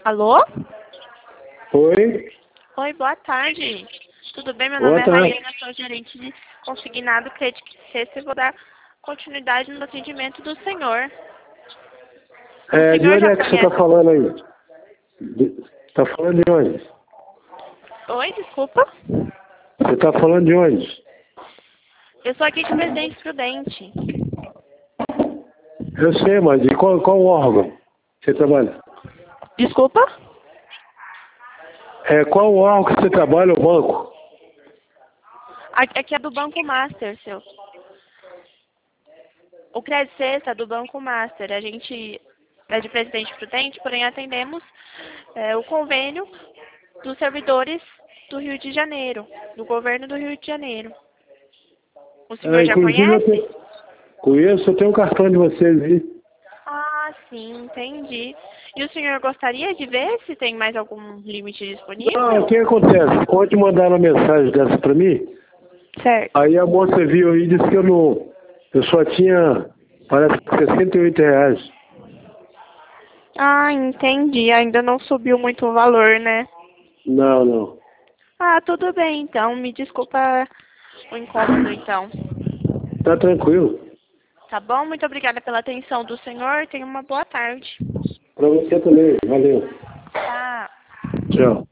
Alô? Oi? Oi, boa tarde. Tudo bem? Meu Boa nome é tarde. Rayana, sou gerente de consignado Crédito e vou dar continuidade no atendimento do senhor. O De senhor onde já é que você está conhece? falando aí? Está falando de onde? Oi, desculpa. Você está falando de onde? Eu sou aqui de Presidente Prudente. Eu sei, mas de qual órgão você trabalha? Desculpa? Qual órgão que você trabalha, o banco? Aqui é do Banco Master, seu. O Crédito Sexta é do Banco Master. A gente é de Presidente Prudente, porém atendemos o convênio dos servidores do Rio de Janeiro, do governo do Rio de Janeiro. O senhor já Inclusive conhece? conheço, eu tenho um cartão de vocês aí. Ah, sim, entendi. E o senhor gostaria de ver se tem mais algum limite Não, o disponível? que acontece? Quando mandaram uma mensagem dessa para mim, Certo. aí a moça viu aí e disse que eu só tinha, parece que R$ 68. Ah, entendi. Ainda não subiu muito o valor, né? Não, não. Ah, tudo bem, então. Me desculpa o incômodo, então. Tá tranquilo. Tá bom? Muito obrigada pela atenção do senhor. Tenha uma boa tarde. Para você também. Valeu. Tá. Tchau.